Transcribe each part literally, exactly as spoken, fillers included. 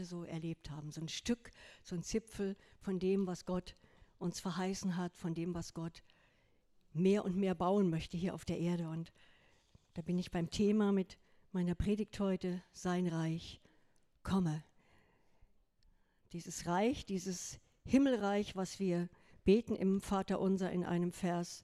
so erlebt haben. So ein Stück, so ein Zipfel von dem, was Gott uns verheißen hat, von dem, was Gott mehr und mehr bauen möchte hier auf der Erde. Und da bin ich beim Thema mit meiner Predigt heute, sein Reich komme. Dieses Reich, dieses Himmelreich, was wir beten im Vaterunser in einem Vers,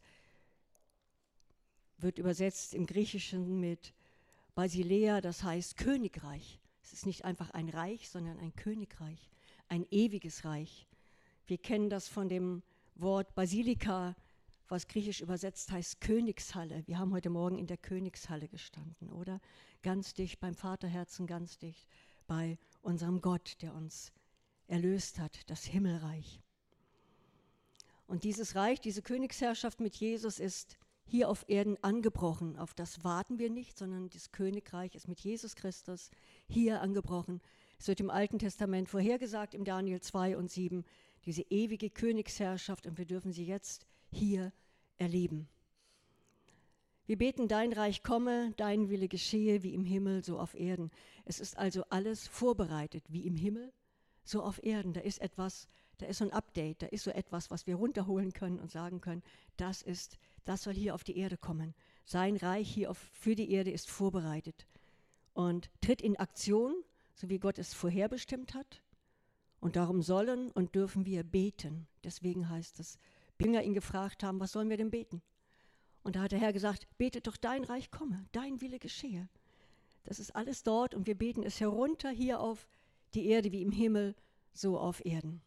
wird übersetzt im Griechischen mit Basileia, das heißt Königreich. Es ist nicht einfach ein Reich, sondern ein Königreich, ein ewiges Reich. Wir kennen das von dem Wort Basilika, was griechisch übersetzt heißt Königshalle. Wir haben heute Morgen in der Königshalle gestanden, oder? Ganz dicht beim Vaterherzen, ganz dicht bei unserem Gott, der uns erlöst hat, das Himmelreich. Und dieses Reich, diese Königsherrschaft mit Jesus ist hier auf Erden angebrochen. Auf das warten wir nicht, sondern das Königreich ist mit Jesus Christus hier angebrochen. Es wird im Alten Testament vorhergesagt, im Daniel zwei und sieben, diese ewige Königsherrschaft, und wir dürfen sie jetzt hier erleben. Wir beten, dein Reich komme, dein Wille geschehe, wie im Himmel, so auf Erden. Es ist also alles vorbereitet, wie im Himmel, so auf Erden. Da ist etwas, da ist so ein Update, da ist so etwas, was wir runterholen können und sagen können, das ist, das soll hier auf die Erde kommen. Sein Reich hier auf, für die Erde ist vorbereitet und tritt in Aktion, so wie Gott es vorherbestimmt hat. Und darum sollen und dürfen wir beten. Deswegen heißt es, Jünger ihn gefragt haben, was sollen wir denn beten? Und da hat der Herr gesagt, betet doch, dein Reich komme, dein Wille geschehe. Das ist alles dort und wir beten es herunter hier auf die Erde wie im Himmel, so auf Erden.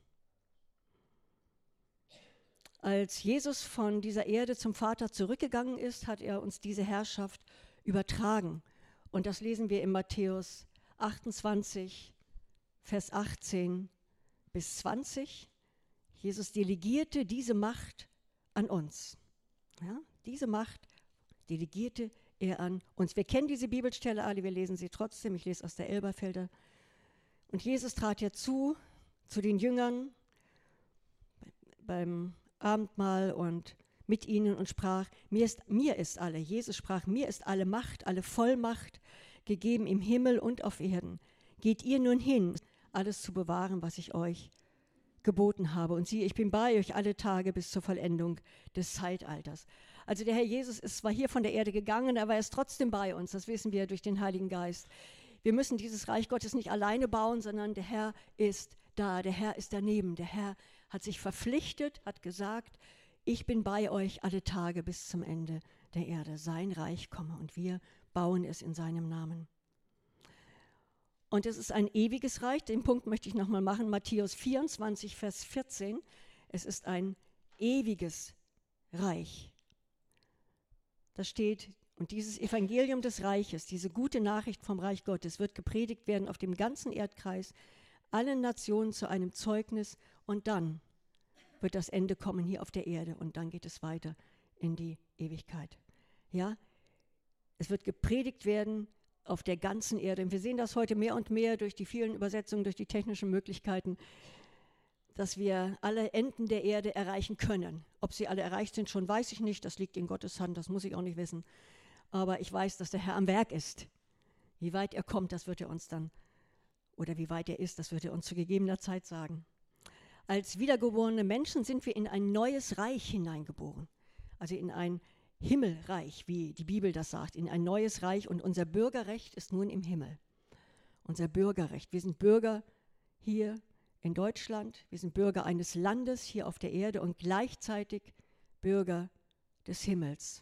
Als Jesus von dieser Erde zum Vater zurückgegangen ist, hat er uns diese Herrschaft übertragen. Und das lesen wir in Matthäus achtundzwanzig, Vers achtzehn bis zwanzig. Jesus delegierte diese Macht an uns. Ja, diese Macht delegierte er an uns. Wir kennen diese Bibelstelle alle, wir lesen sie trotzdem. Ich lese aus der Elberfelder. Und Jesus trat ja zu, zu den Jüngern beim Abendmahl und mit ihnen und sprach, mir ist, mir ist alle, Jesus sprach, mir ist alle Macht, alle Vollmacht gegeben im Himmel und auf Erden. Geht ihr nun hin, alles zu bewahren, was ich euch geboten habe. Und siehe, ich bin bei euch alle Tage bis zur Vollendung des Zeitalters. Also der Herr Jesus ist zwar hier von der Erde gegangen, aber er ist trotzdem bei uns. Das wissen wir durch den Heiligen Geist. Wir müssen dieses Reich Gottes nicht alleine bauen, sondern der Herr ist da, der Herr ist daneben. Der Herr hat sich verpflichtet, hat gesagt, ich bin bei euch alle Tage bis zum Ende der Erde. Sein Reich komme und wir bauen es in seinem Namen. Und es ist ein ewiges Reich, den Punkt möchte ich nochmal machen, Matthäus vierundzwanzig, Vers vierzehn. Es ist ein ewiges Reich. Da steht, und dieses Evangelium des Reiches, diese gute Nachricht vom Reich Gottes wird gepredigt werden auf dem ganzen Erdkreis, allen Nationen zu einem Zeugnis, und dann wird das Ende kommen hier auf der Erde und dann geht es weiter in die Ewigkeit. Ja, es wird gepredigt werden auf der ganzen Erde. Und wir sehen das heute mehr und mehr durch die vielen Übersetzungen, durch die technischen Möglichkeiten, dass wir alle Enden der Erde erreichen können. Ob sie alle erreicht sind, schon weiß ich nicht. Das liegt in Gottes Hand, das muss ich auch nicht wissen. Aber ich weiß, dass der Herr am Werk ist. Wie weit er kommt, das wird er uns dann, oder wie weit er ist, das wird er uns zu gegebener Zeit sagen. Als wiedergeborene Menschen sind wir in ein neues Reich hineingeboren. Also in ein Himmelreich, wie die Bibel das sagt, in ein neues Reich, und unser Bürgerrecht ist nun im Himmel. Unser Bürgerrecht. Wir sind Bürger hier in Deutschland, wir sind Bürger eines Landes hier auf der Erde und gleichzeitig Bürger des Himmels.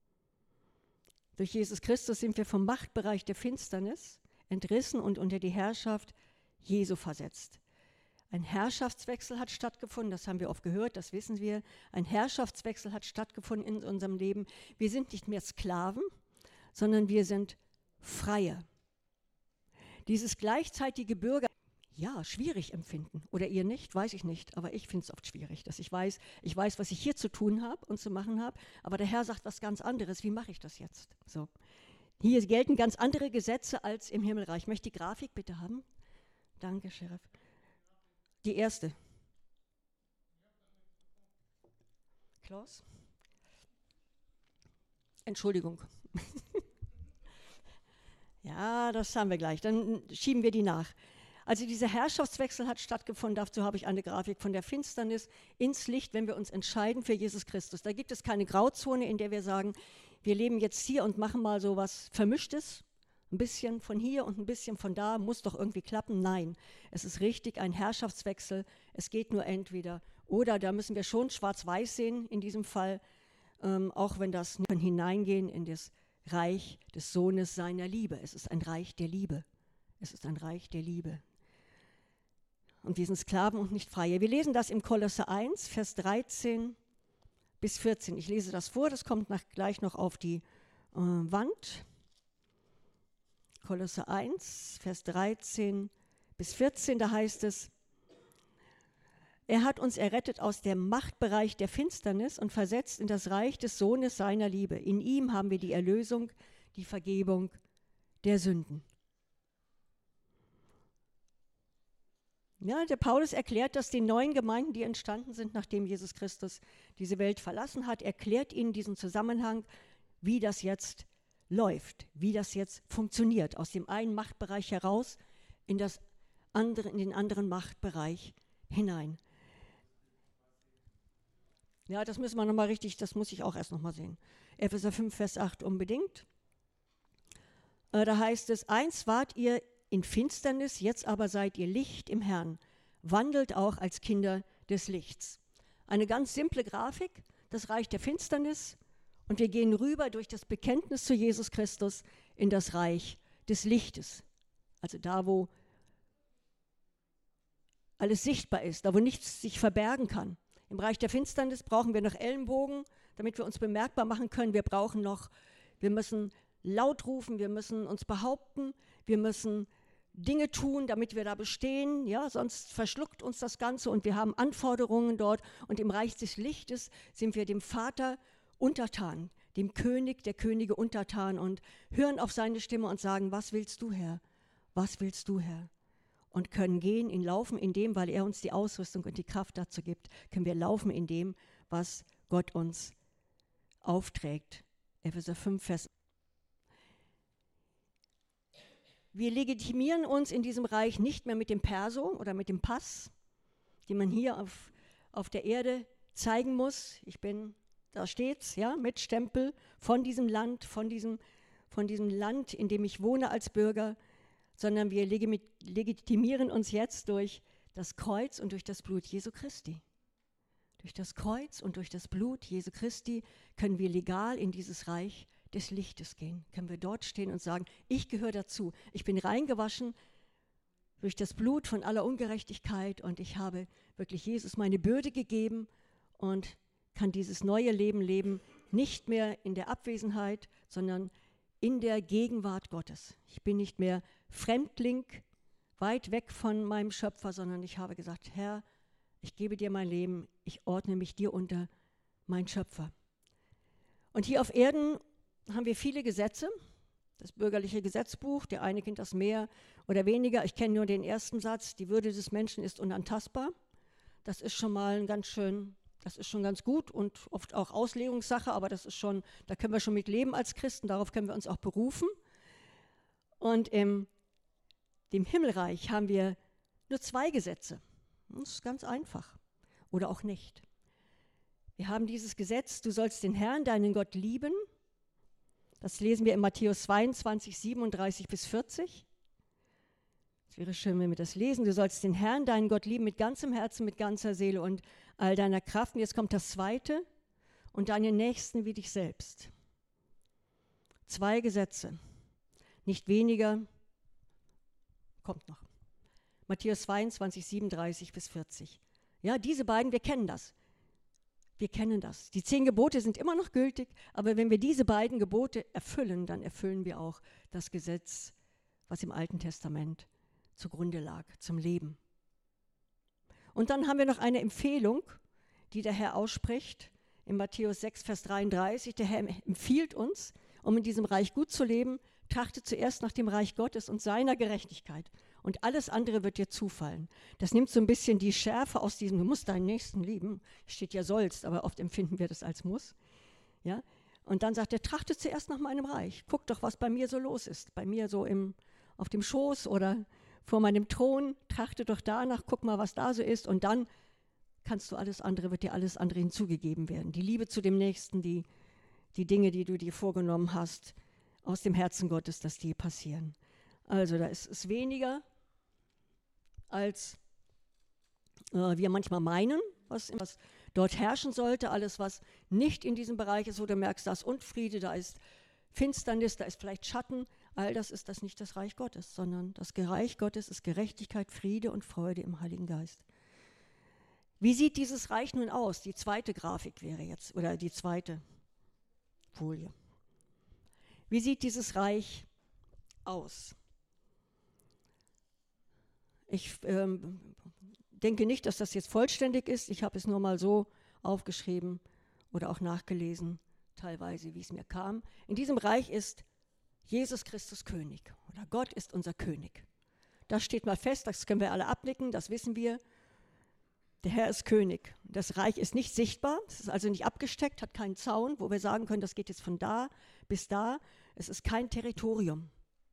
Durch Jesus Christus sind wir vom Machtbereich der Finsternis entrissen und unter die Herrschaft Jesu versetzt. Ein Herrschaftswechsel hat stattgefunden, das haben wir oft gehört, das wissen wir. Ein Herrschaftswechsel hat stattgefunden in unserem Leben. Wir sind nicht mehr Sklaven, sondern wir sind Freie. Dieses gleichzeitige Bürger, ja, schwierig empfinden. Oder ihr nicht, weiß ich nicht, aber ich finde es oft schwierig, dass ich weiß, ich weiß, was ich hier zu tun habe und zu machen habe, aber der Herr sagt was ganz anderes. Wie mache ich das jetzt? So. Hier gelten ganz andere Gesetze als im Himmelreich. Möchte die Grafik bitte haben? Danke, Sheriff. Die erste. Klaus? Entschuldigung. Ja, das haben wir gleich. Dann schieben wir die nach. Also dieser Herrschaftswechsel hat stattgefunden, dazu habe ich eine Grafik von der Finsternis ins Licht, wenn wir uns entscheiden für Jesus Christus. Da gibt es keine Grauzone, in der wir sagen, wir leben jetzt hier und machen mal so was Vermischtes, ein bisschen von hier und ein bisschen von da, muss doch irgendwie klappen. Nein, es ist richtig ein Herrschaftswechsel, es geht nur entweder oder, da müssen wir schon schwarz-weiß sehen in diesem Fall, ähm, auch wenn das von hineingehen in das Reich des Sohnes seiner Liebe. Es ist ein Reich der Liebe. Es ist ein Reich der Liebe. Und wir sind Sklaven und nicht Freie. Wir lesen das im Kolosser eins, Vers dreizehn bis vierzehn. Ich lese das vor, das kommt nach, gleich noch auf die äh, Wand. Kolosser eins, Vers dreizehn bis vierzehn, da heißt es, er hat uns errettet aus dem Machtbereich der Finsternis und versetzt in das Reich des Sohnes seiner Liebe. In ihm haben wir die Erlösung, die Vergebung der Sünden. Ja, der Paulus erklärt das den neuen Gemeinden, die entstanden sind, nachdem Jesus Christus diese Welt verlassen hat, erklärt ihnen diesen Zusammenhang, wie das jetzt läuft, wie das jetzt funktioniert, aus dem einen Machtbereich heraus in, das andere, in den anderen Machtbereich hinein. Ja, das müssen wir nochmal richtig, das muss ich auch erst nochmal sehen. Epheser fünf, Vers acht unbedingt. Äh, da heißt es, einst wart ihr in Finsternis, jetzt aber seid ihr Licht im Herrn. Wandelt auch als Kinder des Lichts. Eine ganz simple Grafik, das Reich der Finsternis, und wir gehen rüber durch das Bekenntnis zu Jesus Christus in das Reich des Lichtes. Also da, wo alles sichtbar ist, da, wo nichts sich verbergen kann. Im Reich der Finsternis brauchen wir noch Ellenbogen, damit wir uns bemerkbar machen können. Wir brauchen noch, wir müssen laut rufen, wir müssen uns behaupten, wir müssen Dinge tun, damit wir da bestehen, ja, sonst verschluckt uns das Ganze und wir haben Anforderungen dort. Und im Reich des Lichtes sind wir dem Vater untertan, dem König der Könige untertan und hören auf seine Stimme und sagen, was willst du, Herr? Was willst du, Herr? Und können gehen, in laufen in dem, weil er uns die Ausrüstung und die Kraft dazu gibt, können wir laufen in dem, was Gott uns aufträgt. Epheser fünf, Vers. Wir legitimieren uns in diesem Reich nicht mehr mit dem Perso oder mit dem Pass, den man hier auf, auf der Erde zeigen muss. Ich bin, da steht's, ja, mit Stempel von diesem Land, von diesem, von diesem Land, in dem ich wohne als Bürger, sondern wir legitimieren uns jetzt durch das Kreuz und durch das Blut Jesu Christi. Durch das Kreuz und durch das Blut Jesu Christi können wir legal in dieses Reich des Lichtes gehen. Können wir dort stehen und sagen, ich gehöre dazu. Ich bin reingewaschen durch das Blut von aller Ungerechtigkeit und ich habe wirklich Jesus meine Bürde gegeben und kann dieses neue Leben leben, nicht mehr in der Abwesenheit, sondern in der Gegenwart Gottes. Ich bin nicht mehr Fremdling, weit weg von meinem Schöpfer, sondern ich habe gesagt, Herr, ich gebe dir mein Leben, ich ordne mich dir unter, mein Schöpfer. Und hier auf Erden haben wir viele Gesetze, das bürgerliche Gesetzbuch, der eine kennt das mehr oder weniger. Ich kenne nur den ersten Satz, die Würde des Menschen ist unantastbar. Das ist schon mal ein ganz schön, das ist schon ganz gut und oft auch Auslegungssache, aber das ist schon, da können wir schon mit leben als Christen, darauf können wir uns auch berufen. Und im dem Himmelreich haben wir nur zwei Gesetze. Das ist ganz einfach oder auch nicht. Wir haben dieses Gesetz, du sollst den Herrn, deinen Gott lieben. Das lesen wir in Matthäus zweiundzwanzig, siebenunddreißig bis vierzig. Es wäre schön, wenn wir das lesen. Du sollst den Herrn, deinen Gott lieben mit ganzem Herzen, mit ganzer Seele und all deiner Kraft. Und jetzt kommt das Zweite. Und deinen Nächsten wie dich selbst. Zwei Gesetze. Nicht weniger. Kommt noch. Matthäus zweiundzwanzig, siebenunddreißig bis vierzig. Ja, diese beiden, wir kennen das. Wir kennen das. Die zehn Gebote sind immer noch gültig, aber wenn wir diese beiden Gebote erfüllen, dann erfüllen wir auch das Gesetz, was im Alten Testament zugrunde lag, zum Leben. Und dann haben wir noch eine Empfehlung, die der Herr ausspricht, in Matthäus sechs, Vers dreiunddreißig. Der Herr empfiehlt uns, um in diesem Reich gut zu leben, trachte zuerst nach dem Reich Gottes und seiner Gerechtigkeit. Und alles andere wird dir zufallen. Das nimmt so ein bisschen die Schärfe aus diesem, du musst deinen Nächsten lieben. Steht ja sollst, aber oft empfinden wir das als muss. Ja? Und dann sagt er, trachte zuerst nach meinem Reich. Guck doch, was bei mir so los ist. Bei mir so im, auf dem Schoß oder vor meinem Thron, trachte doch danach, guck mal, was da so ist und dann kannst du alles andere, wird dir alles andere hinzugegeben werden. Die Liebe zu dem Nächsten, die, die Dinge, die du dir vorgenommen hast, aus dem Herzen Gottes, dass die passieren. Also da ist es weniger, als äh, wir manchmal meinen, was, was dort herrschen sollte. Alles, was nicht in diesem Bereich ist, wo du merkst, da ist Unfriede, da ist Finsternis, da ist vielleicht Schatten, all das ist das nicht das Reich Gottes, sondern das Reich Gottes ist Gerechtigkeit, Friede und Freude im Heiligen Geist. Wie sieht dieses Reich nun aus? Die zweite Grafik wäre jetzt, oder die zweite Folie. Wie sieht dieses Reich aus? Ich ähm, denke nicht, dass das jetzt vollständig ist. Ich habe es nur mal so aufgeschrieben oder auch nachgelesen, teilweise, wie es mir kam. In diesem Reich ist Jesus Christus König oder Gott ist unser König. Das steht mal fest, das können wir alle abnicken, das wissen wir. Der Herr ist König. Das Reich ist nicht sichtbar, es ist also nicht abgesteckt, hat keinen Zaun, wo wir sagen können, das geht jetzt von da bis da. Es ist kein Territorium.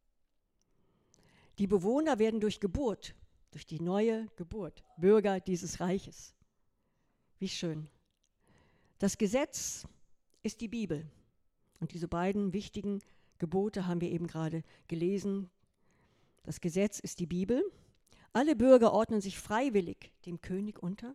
Die Bewohner werden durch Geburt, durch die neue Geburt, Bürger dieses Reiches. Wie schön. Das Gesetz ist die Bibel. Und diese beiden wichtigen Gebote haben wir eben gerade gelesen. Das Gesetz ist die Bibel. Alle Bürger ordnen sich freiwillig dem König unter.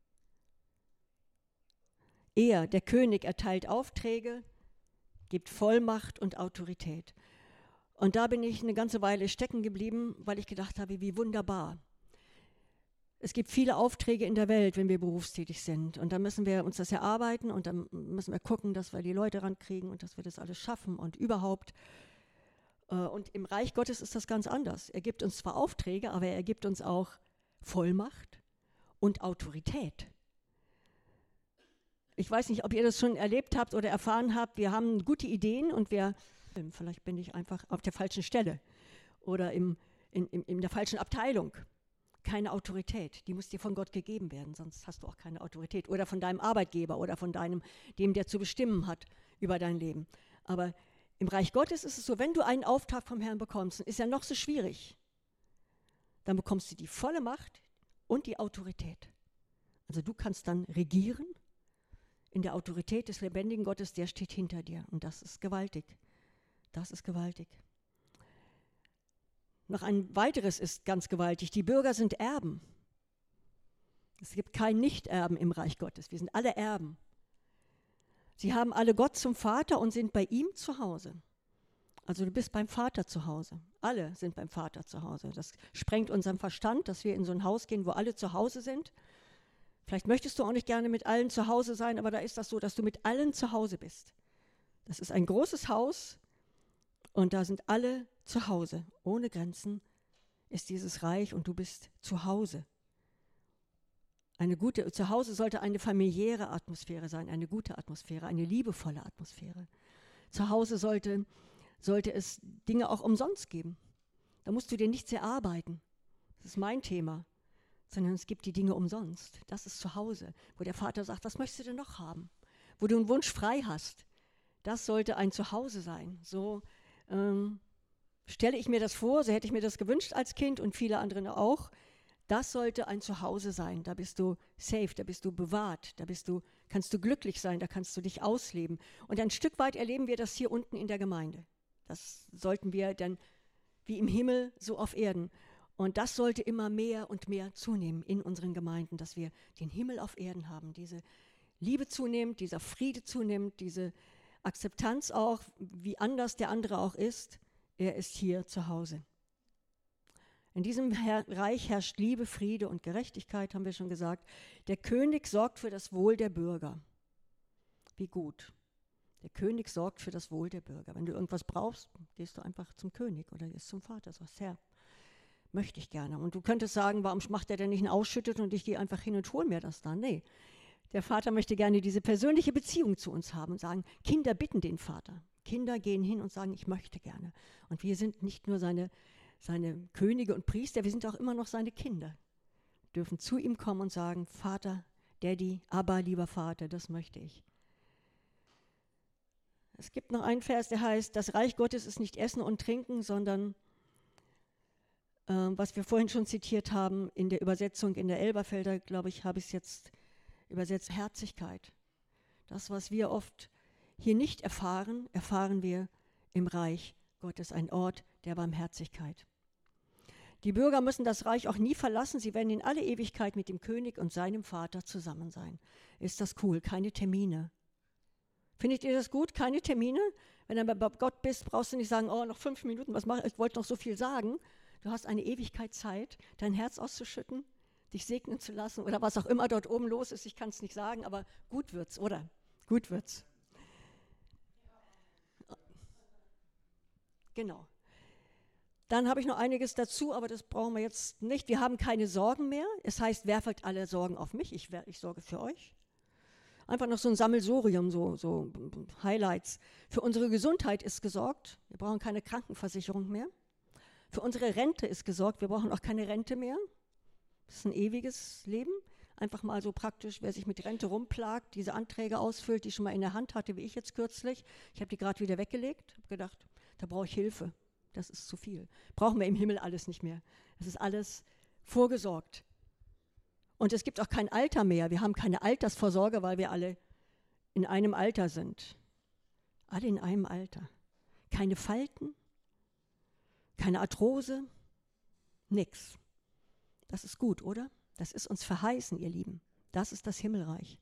Er, der König, erteilt Aufträge, gibt Vollmacht und Autorität. Und da bin ich eine ganze Weile stecken geblieben, weil ich gedacht habe, wie wunderbar. Es gibt viele Aufträge in der Welt, wenn wir berufstätig sind. Und da müssen wir uns das erarbeiten und dann müssen wir gucken, dass wir die Leute rankriegen und dass wir das alles schaffen und überhaupt. Und im Reich Gottes ist das ganz anders. Er gibt uns zwar Aufträge, aber er gibt uns auch Vollmacht und Autorität. Ich weiß nicht, ob ihr das schon erlebt habt oder erfahren habt. Wir haben gute Ideen und wir, vielleicht bin ich einfach auf der falschen Stelle oder im, in, in, in der falschen Abteilung. Keine Autorität, die muss dir von Gott gegeben werden, sonst hast du auch keine Autorität. Oder von deinem Arbeitgeber oder von deinem, dem, der zu bestimmen hat über dein Leben. Aber im Reich Gottes ist es so, wenn du einen Auftrag vom Herrn bekommst, ist er noch so schwierig, dann bekommst du die volle Macht und die Autorität. Also du kannst dann regieren in der Autorität des lebendigen Gottes, der steht hinter dir. Und das ist gewaltig. Das ist gewaltig. Noch ein weiteres ist ganz gewaltig. Die Bürger sind Erben. Es gibt kein Nichterben im Reich Gottes. Wir sind alle Erben. Sie haben alle Gott zum Vater und sind bei ihm zu Hause. Also du bist beim Vater zu Hause. Alle sind beim Vater zu Hause. Das sprengt unseren Verstand, dass wir in so ein Haus gehen, wo alle zu Hause sind. Vielleicht möchtest du auch nicht gerne mit allen zu Hause sein, aber da ist das so, dass du mit allen zu Hause bist. Das ist ein großes Haus und da sind alle zu Hause. Ohne Grenzen ist dieses Reich und du bist zu Hause. Eine gute, zu Hause sollte eine familiäre Atmosphäre sein, eine gute Atmosphäre, eine liebevolle Atmosphäre. Zu Hause sollte, sollte es Dinge auch umsonst geben. Da musst du dir nichts erarbeiten. Das ist mein Thema. Sondern es gibt die Dinge umsonst. Das ist zu Hause, wo der Vater sagt, was möchtest du denn noch haben? Wo du einen Wunsch frei hast. Das sollte ein Zuhause sein. So ähm, stelle ich mir das vor, so hätte ich mir das gewünscht als Kind und viele andere auch. Das sollte ein Zuhause sein. Da bist du safe, da bist du bewahrt, da bist du, kannst du glücklich sein, da kannst du dich ausleben. Und ein Stück weit erleben wir das hier unten in der Gemeinde. Das sollten wir dann wie im Himmel, so auf Erden. Und das sollte immer mehr und mehr zunehmen in unseren Gemeinden, dass wir den Himmel auf Erden haben, diese Liebe zunimmt, dieser Friede zunimmt, diese Akzeptanz auch, wie anders der andere auch ist. Er ist hier zu Hause. In diesem Her- Reich herrscht Liebe, Friede und Gerechtigkeit, haben wir schon gesagt. Der König sorgt für das Wohl der Bürger. Wie gut. Der König sorgt für das Wohl der Bürger. Wenn du irgendwas brauchst, gehst du einfach zum König oder gehst zum Vater, sagst, Herr, möchte ich gerne. Und du könntest sagen, warum macht er denn nicht einen Ausschüttet und ich gehe einfach hin und hole mir das dann? Nee, der Vater möchte gerne diese persönliche Beziehung zu uns haben und sagen, Kinder bitten den Vater. Kinder gehen hin und sagen, ich möchte gerne. Und wir sind nicht nur seine, seine Könige und Priester, wir sind auch immer noch seine Kinder. Wir dürfen zu ihm kommen und sagen, Vater, Daddy, Abba, lieber Vater, das möchte ich. Es gibt noch einen Vers, der heißt, das Reich Gottes ist nicht Essen und Trinken, sondern Ähm, was wir vorhin schon zitiert haben, in der Übersetzung in der Elberfelder, glaube ich, habe ich es jetzt übersetzt, Herzigkeit. Das, was wir oft hier nicht erfahren, erfahren wir im Reich Gottes, ein Ort der Barmherzigkeit. Die Bürger müssen das Reich auch nie verlassen, sie werden in alle Ewigkeit mit dem König und seinem Vater zusammen sein. Ist das cool? Keine Termine. Findet ihr das gut? Keine Termine? Wenn du bei Gott bist, brauchst du nicht sagen, oh, noch fünf Minuten, was mache ich? Ich wollte noch so viel sagen. Du hast eine Ewigkeit Zeit, dein Herz auszuschütten, dich segnen zu lassen oder was auch immer dort oben los ist. Ich kann es nicht sagen, aber gut wird's, oder? Gut wird's. Genau. Dann habe ich noch einiges dazu, aber das brauchen wir jetzt nicht. Wir haben keine Sorgen mehr. Es heißt, werft alle Sorgen auf mich. Ich, ich sorge für euch. Einfach noch so ein Sammelsurium, so, so Highlights. Für unsere Gesundheit ist gesorgt. Wir brauchen keine Krankenversicherung mehr. Für unsere Rente ist gesorgt. Wir brauchen auch keine Rente mehr. Das ist ein ewiges Leben. Einfach mal so praktisch, wer sich mit Rente rumplagt, diese Anträge ausfüllt, die schon mal in der Hand hatte, wie ich jetzt kürzlich. Ich habe die gerade wieder weggelegt. Ich habe gedacht, da brauche ich Hilfe. Das ist zu viel. Brauchen wir im Himmel alles nicht mehr. Das ist alles vorgesorgt. Und es gibt auch kein Alter mehr. Wir haben keine Altersvorsorge, weil wir alle in einem Alter sind. Alle in einem Alter. Keine Falten, keine Arthrose, nix. Das ist gut, oder? Das ist uns verheißen, ihr Lieben. Das ist das Himmelreich.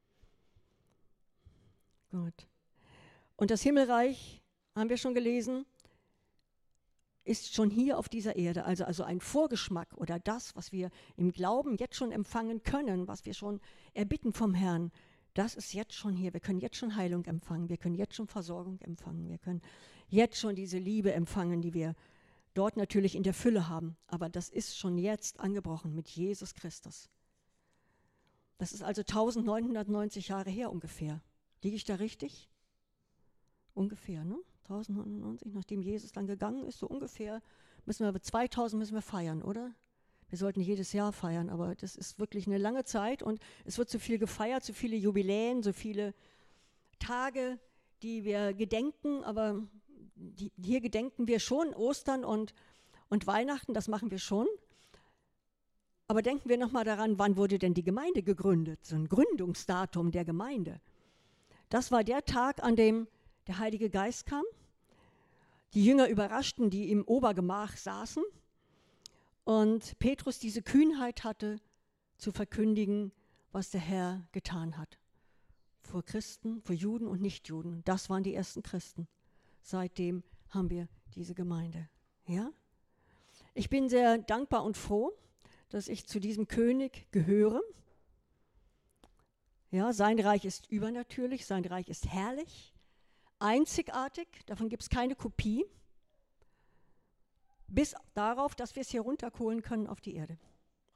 Gut. Und das Himmelreich, haben wir schon gelesen, ist schon hier auf dieser Erde, also, also ein Vorgeschmack oder das, was wir im Glauben jetzt schon empfangen können, was wir schon erbitten vom Herrn, das ist jetzt schon hier. Wir können jetzt schon Heilung empfangen, wir können jetzt schon Versorgung empfangen, wir können jetzt schon diese Liebe empfangen, die wir dort natürlich in der Fülle haben. Aber das ist schon jetzt angebrochen mit Jesus Christus. Das ist also neunzehnhundertneunzig Jahre her ungefähr. Liege ich da richtig? Ungefähr, ne? neunzehnhundertneunzig, nachdem Jesus dann gegangen ist, so ungefähr, müssen wir, zweitausend müssen wir feiern, oder? Wir sollten jedes Jahr feiern, aber das ist wirklich eine lange Zeit und es wird so viel gefeiert, so viele Jubiläen, so viele Tage, die wir gedenken, aber die, hier gedenken wir schon Ostern und, und Weihnachten, das machen wir schon. Aber denken wir nochmal daran, wann wurde denn die Gemeinde gegründet? So ein Gründungsdatum der Gemeinde. Das war der Tag, an dem der Heilige Geist kam, die Jünger überraschten, die im Obergemach saßen und Petrus diese Kühnheit hatte, zu verkündigen, was der Herr getan hat. Vor Christen, vor Juden und Nichtjuden. Das waren die ersten Christen. Seitdem haben wir diese Gemeinde. Ja? Ich bin sehr dankbar und froh, dass ich zu diesem König gehöre. Ja, sein Reich ist übernatürlich, sein Reich ist herrlich. Einzigartig, davon gibt es keine Kopie, bis darauf, dass wir es hier runterholen können auf die Erde.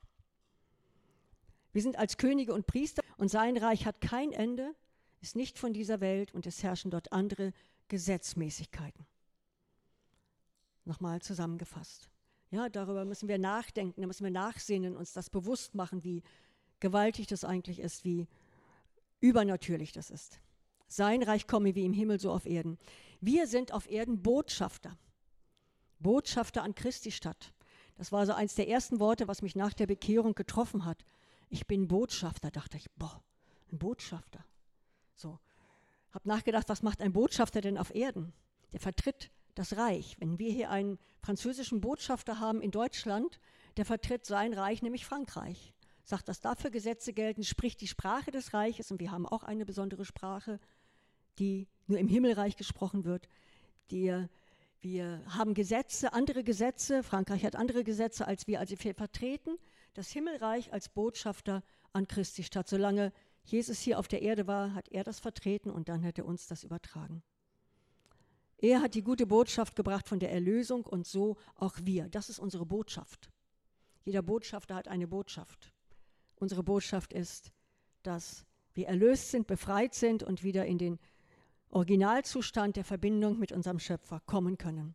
Wir sind als Könige und Priester und sein Reich hat kein Ende, ist nicht von dieser Welt und es herrschen dort andere Gesetzmäßigkeiten. Nochmal zusammengefasst. Ja, darüber müssen wir nachdenken, da müssen wir nachsinnen, uns das bewusst machen, wie gewaltig das eigentlich ist, wie übernatürlich das ist. Sein Reich komme wie im Himmel, so auf Erden. Wir sind auf Erden Botschafter. Botschafter an Christi Stadt. Das war so eins der ersten Worte, was mich nach der Bekehrung getroffen hat. Ich bin Botschafter, dachte ich, boah, ein Botschafter. So, habe nachgedacht, was macht ein Botschafter denn auf Erden? Der vertritt das Reich. Wenn wir hier einen französischen Botschafter haben in Deutschland, der vertritt sein Reich, nämlich Frankreich. Sagt, dass dafür Gesetze gelten, spricht die Sprache des Reiches und wir haben auch eine besondere Sprache, die nur im Himmelreich gesprochen wird. Die, wir haben Gesetze, andere Gesetze, Frankreich hat andere Gesetze als wir, also wir vertreten das Himmelreich als Botschafter an Christi Stadt. Solange Jesus hier auf der Erde war, hat er das vertreten und dann hat er uns das übertragen. Er hat die gute Botschaft gebracht von der Erlösung und so auch wir. Das ist unsere Botschaft. Jeder Botschafter hat eine Botschaft. Unsere Botschaft ist, dass wir erlöst sind, befreit sind und wieder in den Originalzustand der Verbindung mit unserem Schöpfer kommen können.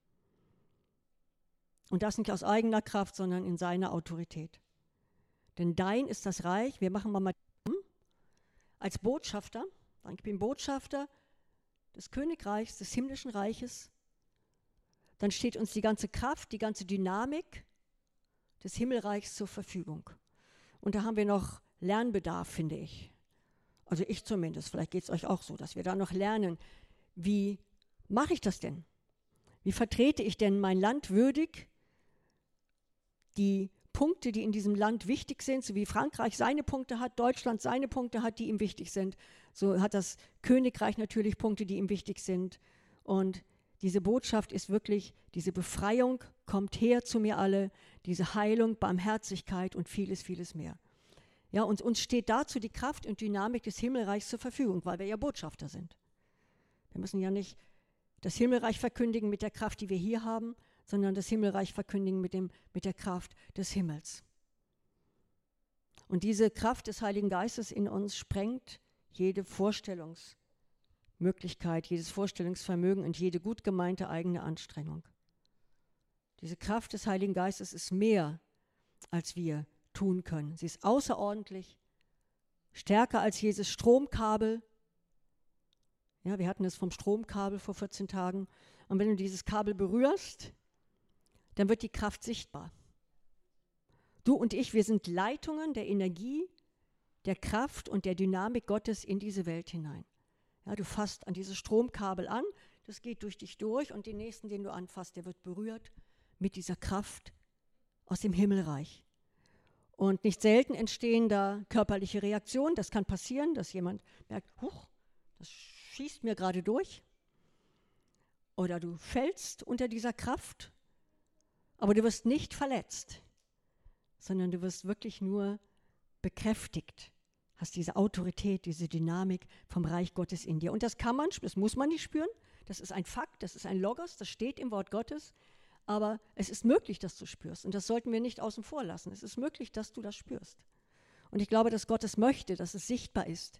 Und das nicht aus eigener Kraft, sondern in seiner Autorität. Denn dein ist das Reich, wir machen mal als Botschafter, ich bin Botschafter des Königreichs, des himmlischen Reiches, dann steht uns die ganze Kraft, die ganze Dynamik des Himmelreichs zur Verfügung. Und da haben wir noch Lernbedarf, finde ich. Also ich zumindest, vielleicht geht es euch auch so, dass wir da noch lernen, wie mache ich das denn? Wie vertrete ich denn mein Land würdig? Die Punkte, die in diesem Land wichtig sind, so wie Frankreich seine Punkte hat, Deutschland seine Punkte hat, die ihm wichtig sind. So hat das Königreich natürlich Punkte, die ihm wichtig sind. Und diese Botschaft ist wirklich, diese Befreiung kommt her zu mir alle, diese Heilung, Barmherzigkeit und vieles, vieles mehr. Ja, und uns steht dazu die Kraft und Dynamik des Himmelreichs zur Verfügung, weil wir ja Botschafter sind. Wir müssen ja nicht das Himmelreich verkündigen mit der Kraft, die wir hier haben, sondern das Himmelreich verkündigen mit, dem, mit der Kraft des Himmels. Und diese Kraft des Heiligen Geistes in uns sprengt jede Vorstellungsmöglichkeit, jedes Vorstellungsvermögen und jede gut gemeinte eigene Anstrengung. Diese Kraft des Heiligen Geistes ist mehr, als wir tun können. Sie ist außerordentlich, stärker als jedes Stromkabel. Ja, wir hatten es vom Stromkabel vor vierzehn Tagen. Und wenn du dieses Kabel berührst, dann wird die Kraft sichtbar. Du und ich, wir sind Leitungen der Energie, der Kraft und der Dynamik Gottes in diese Welt hinein. Ja, du fasst an dieses Stromkabel an, das geht durch dich durch und den nächsten, den du anfasst, der wird berührt mit dieser Kraft aus dem Himmelreich. Und nicht selten entstehen da körperliche Reaktionen. Das kann passieren, dass jemand merkt, huch, das schießt mir gerade durch. Oder du fällst unter dieser Kraft, aber du wirst nicht verletzt, sondern du wirst wirklich nur bekräftigt. Hast diese Autorität, diese Dynamik vom Reich Gottes in dir. Und das kann man, das muss man nicht spüren. Das ist ein Fakt, das ist ein Logos, das steht im Wort Gottes. Aber es ist möglich, dass du spürst. Und das sollten wir nicht außen vor lassen. Es ist möglich, dass du das spürst. Und ich glaube, dass Gott es möchte, dass es sichtbar ist,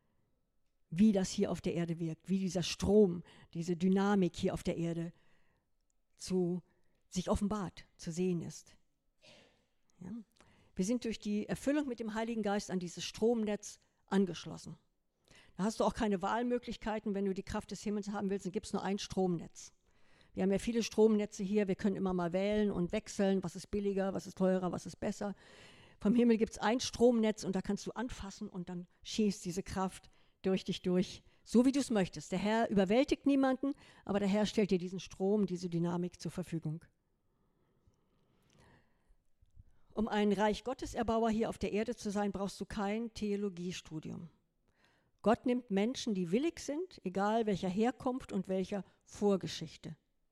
wie das hier auf der Erde wirkt, wie dieser Strom, diese Dynamik hier auf der Erde zu, sich offenbart, zu sehen ist. Ja? Wir sind durch die Erfüllung mit dem Heiligen Geist an dieses Stromnetz angeschlossen. Da hast du auch keine Wahlmöglichkeiten, wenn du die Kraft des Himmels haben willst, dann gibt es nur ein Stromnetz. Wir haben ja viele Stromnetze hier, wir können immer mal wählen und wechseln, was ist billiger, was ist teurer, was ist besser. Vom Himmel gibt es ein Stromnetz und da kannst du anfassen und dann schießt diese Kraft durch dich durch, so wie du es möchtest. Der Herr überwältigt niemanden, aber der Herr stellt dir diesen Strom, diese Dynamik zur Verfügung. Um ein Reich Gotteserbauer hier auf der Erde zu sein, brauchst du kein Theologiestudium. Gott nimmt Menschen, die willig sind, egal welcher Herkunft und welcher Vorgeschichte.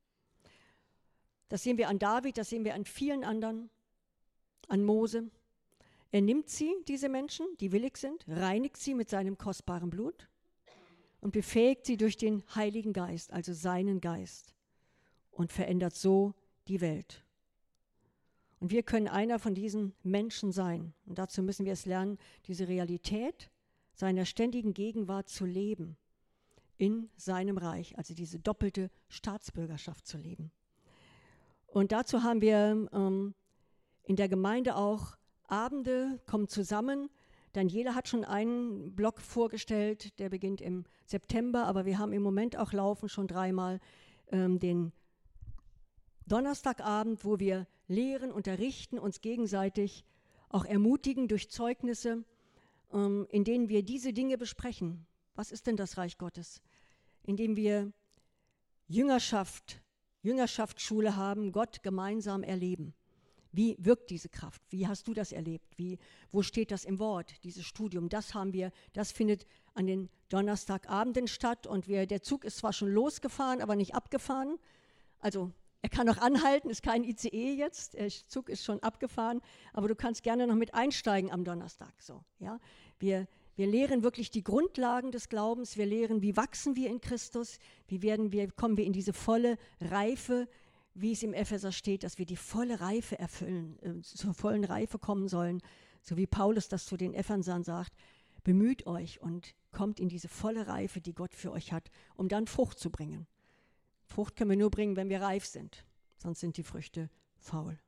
Das sehen wir an David, das sehen wir an vielen anderen, an Mose. Er nimmt sie, diese Menschen, die willig sind, reinigt sie mit seinem kostbaren Blut und befähigt sie durch den Heiligen Geist, also seinen Geist, und verändert so die Welt. Und wir können einer von diesen Menschen sein. Und dazu müssen wir es lernen, diese Realität seiner ständigen Gegenwart zu leben, in seinem Reich, also diese doppelte Staatsbürgerschaft zu leben. Und dazu haben wir ähm, in der Gemeinde auch Abende, kommen zusammen. Daniela hat schon einen Block vorgestellt, der beginnt im September, aber wir haben im Moment auch laufen schon dreimal ähm, den Donnerstagabend, wo wir lehren, unterrichten, uns gegenseitig auch ermutigen durch Zeugnisse, ähm, in denen wir diese Dinge besprechen. Was ist denn das Reich Gottes? Indem wir Jüngerschaft, Jüngerschaftsschule haben, Gott gemeinsam erleben. Wie wirkt diese Kraft? Wie hast du das erlebt? Wie, wo steht das im Wort, dieses Studium? Das haben wir, das findet an den Donnerstagabenden statt und wir, der Zug ist zwar schon losgefahren, aber nicht abgefahren. Also er kann noch anhalten, ist kein I C E jetzt, der Zug ist schon abgefahren, aber du kannst gerne noch mit einsteigen am Donnerstag. So, ja? wir, wir lehren wirklich die Grundlagen des Glaubens, wir lehren, wie wachsen wir in Christus, wie werden wir, kommen wir in diese volle Reife, wie es im Epheser steht, dass wir die volle Reife erfüllen, äh, zur vollen Reife kommen sollen, so wie Paulus das zu den Ephesern sagt, bemüht euch und kommt in diese volle Reife, die Gott für euch hat, um dann Frucht zu bringen. Frucht können wir nur bringen, wenn wir reif sind, sonst sind die Früchte faul.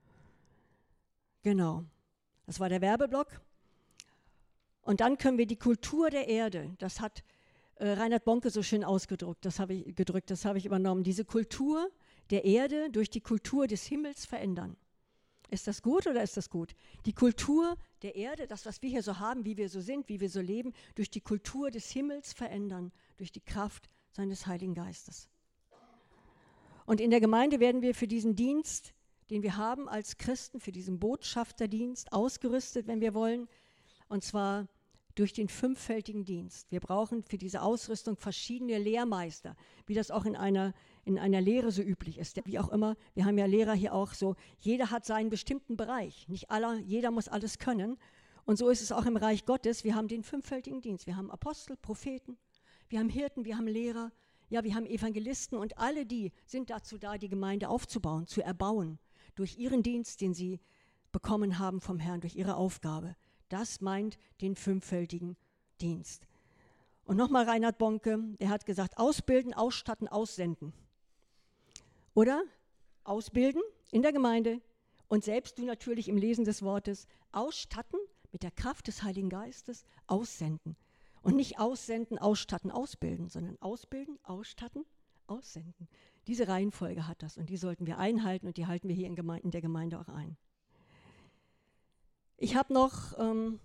Genau, das war der Werbeblock. Und dann können wir die Kultur der Erde, das hat äh, Reinhard Bonke so schön ausgedrückt, das habe ich gedrückt, das habe ich übernommen, diese Kultur, der Erde durch die Kultur des Himmels verändern. Ist das gut oder ist das gut? Die Kultur der Erde, das, was wir hier so haben, wie wir so sind, wie wir so leben, durch die Kultur des Himmels verändern, durch die Kraft seines Heiligen Geistes. Und in der Gemeinde werden wir für diesen Dienst, den wir haben als Christen, für diesen Botschafterdienst ausgerüstet, wenn wir wollen, und zwar durch den fünffältigen Dienst. Wir brauchen für diese Ausrüstung verschiedene Lehrmeister, wie das auch in einer, in einer Lehre so üblich ist. Wie auch immer, wir haben ja Lehrer hier auch so, jeder hat seinen bestimmten Bereich. Nicht aller, jeder muss alles können. Und so ist es auch im Reich Gottes. Wir haben den fünffältigen Dienst. Wir haben Apostel, Propheten, wir haben Hirten, wir haben Lehrer, ja, wir haben Evangelisten und alle die sind dazu da, die Gemeinde aufzubauen, zu erbauen, durch ihren Dienst, den sie bekommen haben vom Herrn, durch ihre Aufgabe. Das meint den fünffältigen Dienst. Und nochmal Reinhard Bonke, der hat gesagt, ausbilden, ausstatten, aussenden. Oder ausbilden in der Gemeinde und selbst du natürlich im Lesen des Wortes, ausstatten mit der Kraft des Heiligen Geistes, aussenden. Und nicht aussenden, ausstatten, ausbilden, sondern ausbilden, ausstatten, aussenden. Diese Reihenfolge hat das und die sollten wir einhalten und die halten wir hier in, Geme- in der Gemeinde auch ein. Ich habe noch ähm,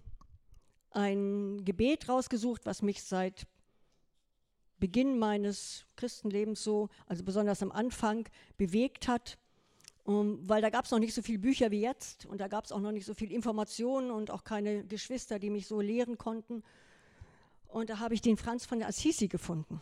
ein Gebet rausgesucht, was mich seit Beginn meines Christenlebens so, also besonders am Anfang, bewegt hat, um, weil da gab es noch nicht so viele Bücher wie jetzt und da gab es auch noch nicht so viel Informationen und auch keine Geschwister, die mich so lehren konnten. Und da habe ich den Franz von Assisi gefunden.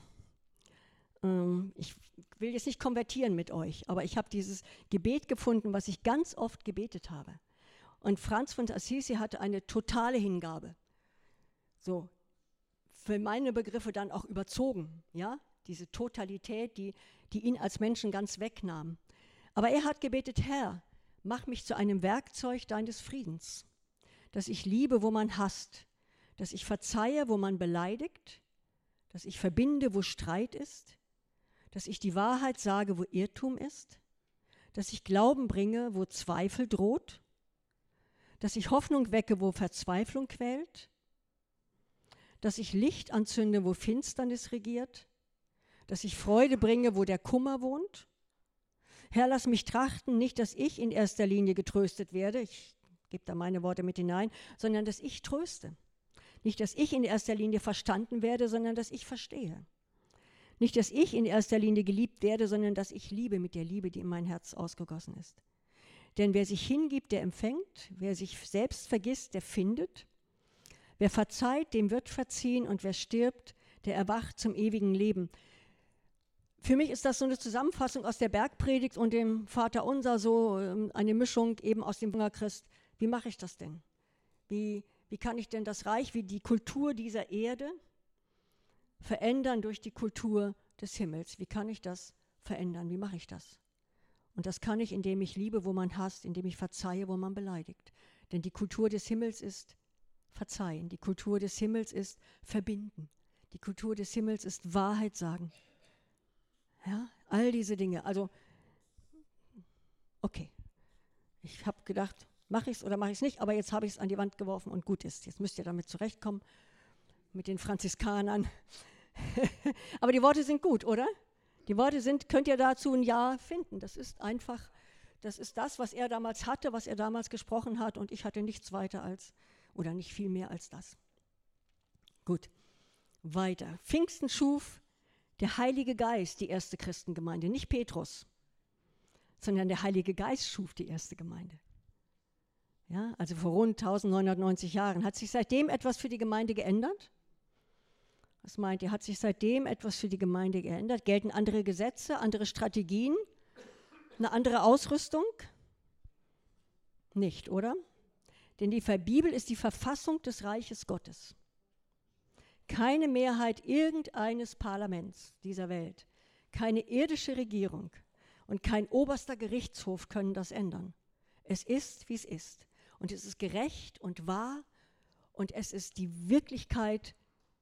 Ähm, ich will jetzt nicht konvertieren mit euch, aber ich habe dieses Gebet gefunden, was ich ganz oft gebetet habe. Und Franz von Assisi hatte eine totale Hingabe. So, für meine Begriffe dann auch überzogen, ja, diese Totalität, die, die ihn als Menschen ganz wegnahm. Aber er hat gebetet, Herr, mach mich zu einem Werkzeug deines Friedens, dass ich liebe, wo man hasst, dass ich verzeihe, wo man beleidigt, dass ich verbinde, wo Streit ist, dass ich die Wahrheit sage, wo Irrtum ist, dass ich Glauben bringe, wo Zweifel droht, dass ich Hoffnung wecke, wo Verzweiflung quält, dass ich Licht anzünde, wo Finsternis regiert, dass ich Freude bringe, wo der Kummer wohnt. Herr, lass mich trachten, nicht, dass ich in erster Linie getröstet werde, ich gebe da meine Worte mit hinein, sondern dass ich tröste. Nicht, dass ich in erster Linie verstanden werde, sondern dass ich verstehe. Nicht, dass ich in erster Linie geliebt werde, sondern dass ich liebe mit der Liebe, die in mein Herz ausgegossen ist. Denn wer sich hingibt, der empfängt, wer sich selbst vergisst, der findet. Wer verzeiht, dem wird verziehen und wer stirbt, der erwacht zum ewigen Leben. Für mich ist das so eine Zusammenfassung aus der Bergpredigt und dem Vaterunser, so eine Mischung eben aus dem Jüngerchrist. Wie mache ich das denn? Wie, wie kann ich denn das Reich, wie die Kultur dieser Erde verändern durch die Kultur des Himmels? Wie kann ich das verändern? Wie mache ich das? Und das kann ich, indem ich liebe, wo man hasst, indem ich verzeihe, wo man beleidigt. Denn die Kultur des Himmels ist verzeihen. Die Kultur des Himmels ist verbinden. Die Kultur des Himmels ist Wahrheit sagen. Ja, all diese Dinge. Also, okay. Ich habe gedacht, mache ich es oder mache ich es nicht, aber jetzt habe ich es an die Wand geworfen und gut ist. Jetzt müsst ihr damit zurechtkommen, mit den Franziskanern. Aber die Worte sind gut, oder? Die Worte sind, könnt ihr dazu ein Ja finden. Das ist einfach, das ist das, was er damals hatte, was er damals gesprochen hat und ich hatte nichts weiter als, oder nicht viel mehr als das. Gut, weiter. Pfingsten schuf der Heilige Geist die erste Christengemeinde, nicht Petrus, sondern der Heilige Geist schuf die erste Gemeinde. Ja, also vor rund neunzehnhundertneunzig Jahren. Hat sich seitdem etwas für die Gemeinde geändert? Was meint ihr? Hat sich seitdem etwas für die Gemeinde geändert? Gelten andere Gesetze, andere Strategien, eine andere Ausrüstung? Nicht, oder? Denn die Bibel ist die Verfassung des Reiches Gottes. Keine Mehrheit irgendeines Parlaments dieser Welt, keine irdische Regierung und kein oberster Gerichtshof können das ändern. Es ist, wie es ist. Und es ist gerecht und wahr und es ist die Wirklichkeit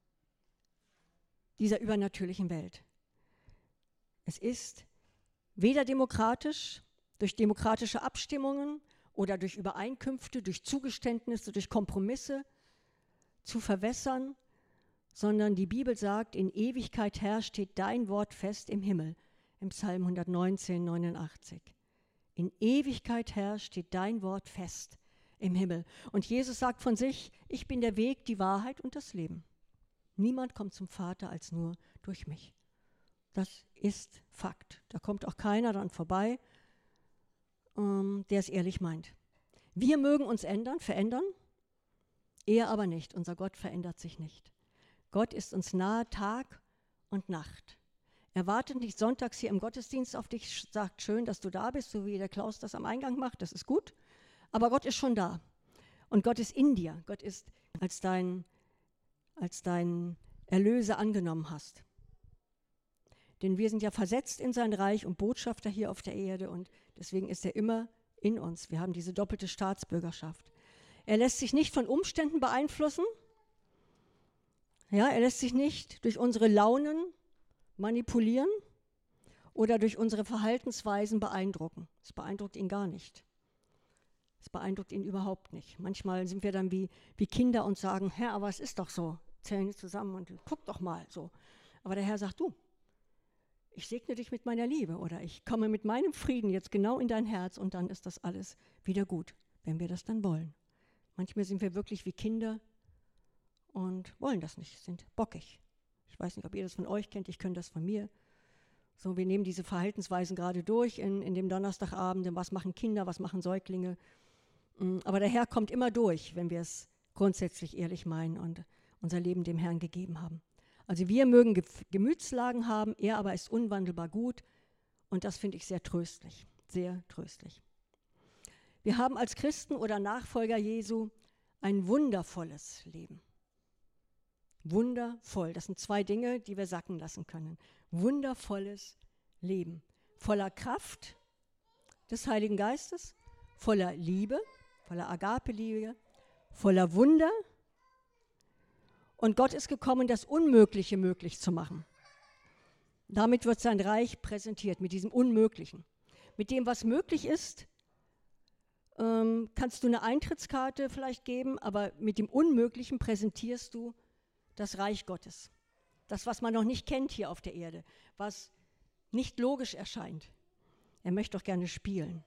dieser übernatürlichen Welt. Es ist weder demokratisch, durch demokratische Abstimmungen oder durch Übereinkünfte, durch Zugeständnisse, durch Kompromisse zu verwässern, sondern die Bibel sagt, in Ewigkeit her steht dein Wort fest im Himmel. im Psalm hundertneunzehn, neunundachtzig. In Ewigkeit, Herr, steht dein Wort fest im Himmel. Und Jesus sagt von sich, ich bin der Weg, die Wahrheit und das Leben. Niemand kommt zum Vater als nur durch mich. Das ist Fakt. Da kommt auch keiner dran vorbei, ähm, der es ehrlich meint. Wir mögen uns ändern, verändern, er aber nicht. Unser Gott verändert sich nicht. Gott ist uns nahe Tag und Nacht. Er wartet nicht sonntags hier im Gottesdienst auf dich, sagt schön, dass du da bist, so wie der Klaus das am Eingang macht, das ist gut. Aber Gott ist schon da. Und Gott ist in dir. Gott ist, als dein, als dein Erlöser angenommen hast. Denn wir sind ja versetzt in sein Reich und Botschafter hier auf der Erde und deswegen ist er immer in uns. Wir haben diese doppelte Staatsbürgerschaft. Er lässt sich nicht von Umständen beeinflussen. Ja, er lässt sich nicht durch unsere Launen manipulieren oder durch unsere Verhaltensweisen beeindrucken. Das beeindruckt ihn gar nicht. Das beeindruckt ihn überhaupt nicht. Manchmal sind wir dann wie, wie Kinder und sagen, Herr, aber es ist doch so. Zählen zusammen und guck doch mal so. Aber der Herr sagt, du, ich segne dich mit meiner Liebe oder ich komme mit meinem Frieden jetzt genau in dein Herz und dann ist das alles wieder gut, wenn wir das dann wollen. Manchmal sind wir wirklich wie Kinder und wollen das nicht, sind bockig. Ich weiß nicht, ob ihr das von euch kennt, ich kenne das von mir. So, wir nehmen diese Verhaltensweisen gerade durch in, in dem Donnerstagabend, was machen Kinder, was machen Säuglinge. Aber der Herr kommt immer durch, wenn wir es grundsätzlich ehrlich meinen und unser Leben dem Herrn gegeben haben. Also wir mögen Ge- Gemütslagen haben, er aber ist unwandelbar gut und das finde ich sehr tröstlich, sehr tröstlich. Wir haben als Christen oder Nachfolger Jesu ein wundervolles Leben. Wundervoll, das sind zwei Dinge, die wir sacken lassen können. Wundervolles Leben, voller Kraft des Heiligen Geistes, voller Liebe, voller Agape-Liebe, voller Wunder. Und Gott ist gekommen, das Unmögliche möglich zu machen. Damit wird sein Reich präsentiert, mit diesem Unmöglichen. Mit dem, was möglich ist, ähm, kannst du eine Eintrittskarte vielleicht geben, aber mit dem Unmöglichen präsentierst du das Reich Gottes. Das, was man noch nicht kennt hier auf der Erde, was nicht logisch erscheint. Er möchte doch gerne spielen.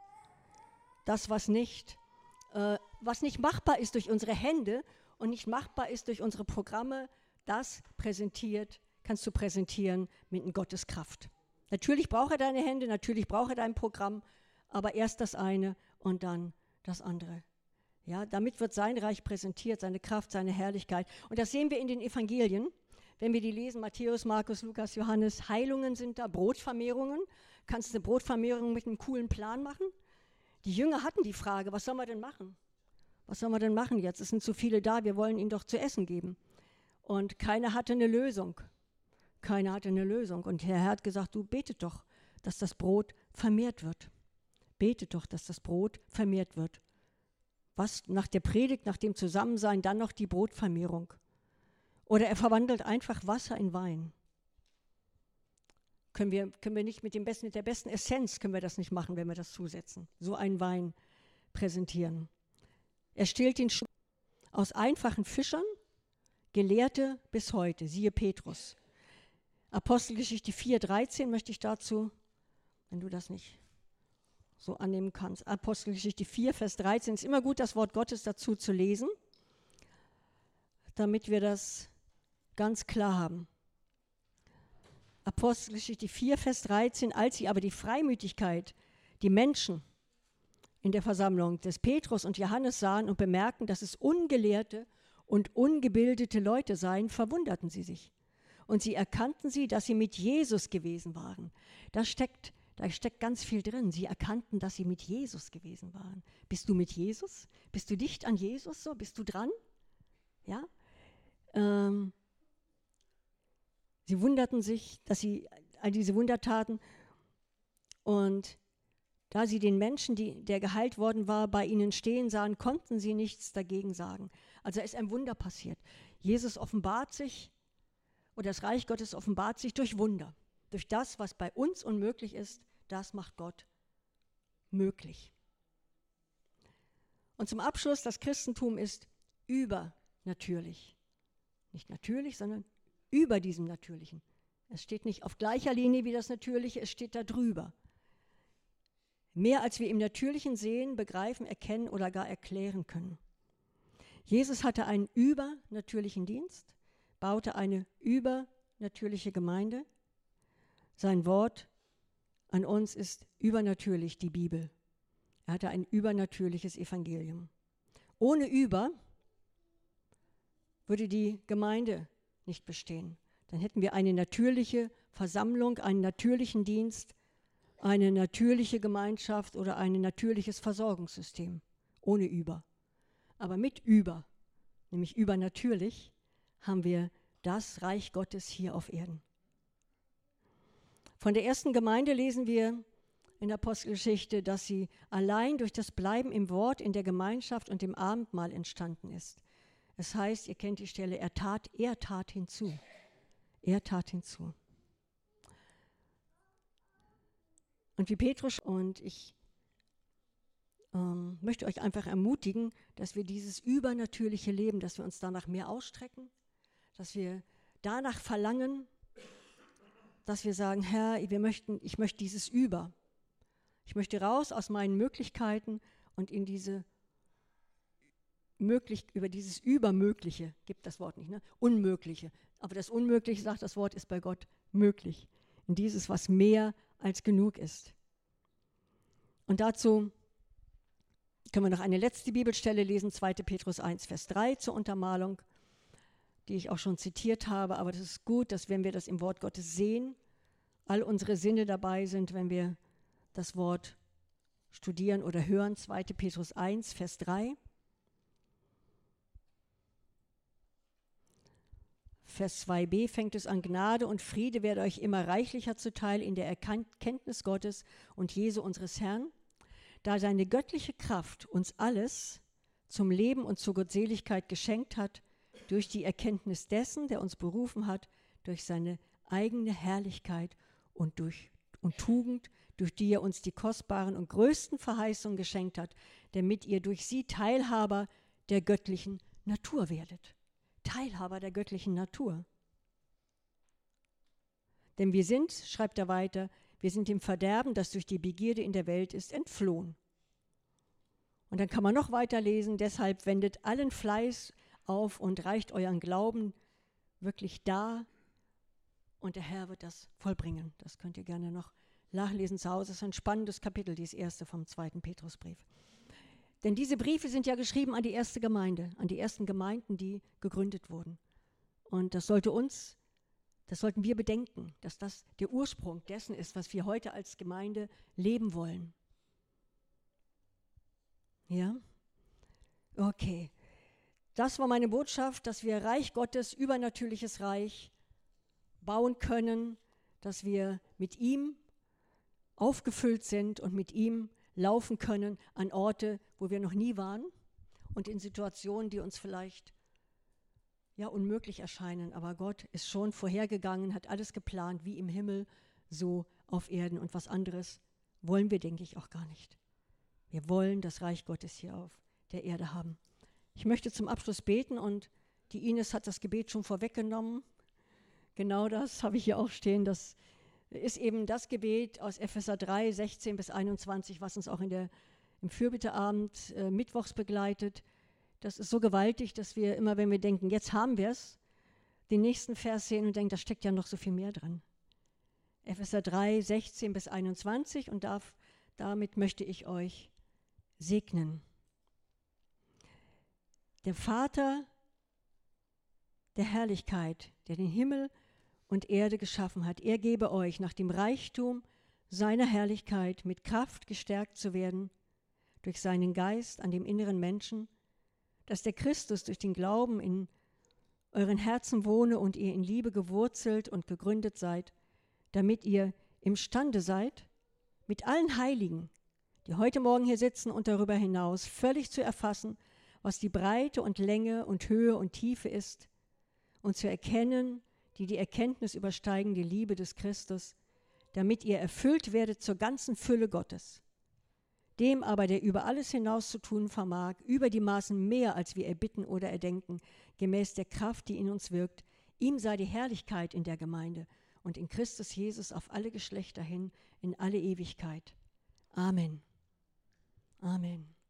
Das, was nicht, äh, was nicht machbar ist durch unsere Hände und nicht machbar ist durch unsere Programme, das präsentiert, kannst du präsentieren mit Gottes Kraft. Natürlich braucht er deine Hände, natürlich braucht er dein Programm, aber erst das eine und dann das andere. Ja, damit wird sein Reich präsentiert, seine Kraft, seine Herrlichkeit. Und das sehen wir in den Evangelien. Wenn wir die lesen, Matthäus, Markus, Lukas, Johannes, Heilungen sind da, Brotvermehrungen. Kannst du eine Brotvermehrung mit einem coolen Plan machen? Die Jünger hatten die Frage, was sollen wir denn machen? Was sollen wir denn machen jetzt? Es sind zu viele da, wir wollen ihnen doch zu essen geben. Und keiner hatte eine Lösung. Keiner hatte eine Lösung. Und der Herr hat gesagt, du betet doch, dass das Brot vermehrt wird. Betet doch, dass das Brot vermehrt wird. Was nach der Predigt, nach dem Zusammensein, dann noch die Brotvermehrung. Oder er verwandelt einfach Wasser in Wein. Können wir, können wir nicht mit, dem besten, mit der besten Essenz, können wir das nicht machen, wenn wir das zusetzen. So einen Wein präsentieren. Er stillt den Sch- aus einfachen Fischern, Gelehrte bis heute, siehe Petrus. Apostelgeschichte vier, dreizehn möchte ich dazu, wenn du das nicht so annehmen kannst. Apostelgeschichte vier, Vers dreizehn, ist immer gut, das Wort Gottes dazu zu lesen, damit wir das ganz klar haben. Apostelgeschichte vier, Vers dreizehn, als sie aber die Freimütigkeit, die Menschen in der Versammlung des Petrus und Johannes sahen und bemerkten, dass es ungelehrte und ungebildete Leute seien, verwunderten sie sich. Und sie erkannten sie, dass sie mit Jesus gewesen waren. Da steckt, da steckt ganz viel drin. Sie erkannten, dass sie mit Jesus gewesen waren. Bist du mit Jesus? Bist du dicht an Jesus so? Bist du dran? Ja? Ähm, sie wunderten sich, dass sie all diese Wundertaten und da sie den Menschen, die, der geheilt worden war, bei ihnen stehen sahen, konnten sie nichts dagegen sagen. Also ist ein Wunder passiert. Jesus offenbart sich, oder das Reich Gottes offenbart sich durch Wunder. Durch das, was bei uns unmöglich ist, das macht Gott möglich. Und zum Abschluss, das Christentum ist übernatürlich. Nicht natürlich, sondern über diesem Natürlichen. Es steht nicht auf gleicher Linie wie das Natürliche, es steht da drüber. Mehr als wir im Natürlichen sehen, begreifen, erkennen oder gar erklären können. Jesus hatte einen übernatürlichen Dienst, baute eine übernatürliche Gemeinde. Sein Wort an uns ist übernatürlich, die Bibel. Er hatte ein übernatürliches Evangelium. Ohne über würde die Gemeinde nicht bestehen. Dann hätten wir eine natürliche Versammlung, einen natürlichen Dienst, eine natürliche Gemeinschaft oder ein natürliches Versorgungssystem. Ohne über. Aber mit über, nämlich übernatürlich, haben wir das Reich Gottes hier auf Erden. Von der ersten Gemeinde lesen wir in der Apostelgeschichte, dass sie allein durch das Bleiben im Wort, in der Gemeinschaft und dem Abendmahl entstanden ist. Es heißt, ihr kennt die Stelle, er tat, er tat hinzu. Er tat hinzu. Und wie Petrus und ich ähm, möchte euch einfach ermutigen, dass wir dieses übernatürliche Leben, dass wir uns danach mehr ausstrecken, dass wir danach verlangen, dass wir sagen, Herr, wir möchten, ich möchte dieses Über. Ich möchte raus aus meinen Möglichkeiten und in diese möglich, über dieses Übermögliche, gibt das Wort nicht, ne? Unmögliche. Aber das Unmögliche, sagt das Wort, ist bei Gott möglich. In dieses, was mehr als genug ist. Und dazu können wir noch eine letzte Bibelstelle lesen, zweiter Petrus eins, Vers drei zur Untermalung, die ich auch schon zitiert habe. Aber das ist gut, dass wenn wir das im Wort Gottes sehen, all unsere Sinne dabei sind, wenn wir das Wort studieren oder hören. zweiter Petrus eins, Vers drei. Vers zwei b fängt es an, Gnade und Friede werde euch immer reichlicher zuteil in der Erkenntnis Gottes und Jesu unseres Herrn, da seine göttliche Kraft uns alles zum Leben und zur Gottseligkeit geschenkt hat, durch die Erkenntnis dessen, der uns berufen hat, durch seine eigene Herrlichkeit und durch und Tugend, durch die er uns die kostbaren und größten Verheißungen geschenkt hat, damit ihr durch sie Teilhaber der göttlichen Natur werdet. Teilhaber der göttlichen Natur. Denn wir sind, schreibt er weiter, wir sind dem Verderben, das durch die Begierde in der Welt ist, entflohen. Und dann kann man noch weiter lesen, deshalb wendet allen Fleiß auf und reicht euren Glauben wirklich dar und der Herr wird das vollbringen. Das könnt ihr gerne noch nachlesen zu Hause. Das ist ein spannendes Kapitel, dieses erste vom zweiten Petrusbrief. Denn diese Briefe sind ja geschrieben an die erste Gemeinde, an die ersten Gemeinden, die gegründet wurden. Und das sollte uns, das sollten wir bedenken, dass das der Ursprung dessen ist, was wir heute als Gemeinde leben wollen. Ja? Okay. Das war meine Botschaft, dass wir Reich Gottes, übernatürliches Reich bauen können, dass wir mit ihm aufgefüllt sind und mit ihm laufen können an Orte, wo wir noch nie waren und in Situationen, die uns vielleicht ja unmöglich erscheinen. Aber Gott ist schon vorhergegangen, hat alles geplant, wie im Himmel, so auf Erden. Und was anderes wollen wir, denke ich, auch gar nicht. Wir wollen das Reich Gottes hier auf der Erde haben. Ich möchte zum Abschluss beten und die Ines hat das Gebet schon vorweggenommen. Genau das habe ich hier auch stehen, das ist eben das Gebet aus Epheser drei, sechzehn bis einundzwanzig, was uns auch in der, im Fürbitteabend äh, mittwochs begleitet. Das ist so gewaltig, dass wir immer, wenn wir denken, jetzt haben wir es, den nächsten Vers sehen und denken, da steckt ja noch so viel mehr drin. Epheser drei, sechzehn bis einundzwanzig und darf, damit möchte ich euch segnen. Der Vater der Herrlichkeit, der den Himmel und Erde geschaffen hat, er gebe euch nach dem Reichtum seiner Herrlichkeit mit Kraft gestärkt zu werden durch seinen Geist an dem inneren Menschen, dass der Christus durch den Glauben in euren Herzen wohne und ihr in Liebe gewurzelt und gegründet seid, damit ihr imstande seid, mit allen Heiligen, die heute Morgen hier sitzen und darüber hinaus, völlig zu erfassen, was die Breite und Länge und Höhe und Tiefe ist und zu erkennen, die die Erkenntnis übersteigen, die Liebe des Christus, damit ihr erfüllt werdet zur ganzen Fülle Gottes. Dem aber, der über alles hinaus zu tun vermag, über die Maßen mehr, als wir erbitten oder erdenken, gemäß der Kraft, die in uns wirkt, ihm sei die Herrlichkeit in der Gemeinde und in Christus Jesus auf alle Geschlechter hin, in alle Ewigkeit. Amen. Amen.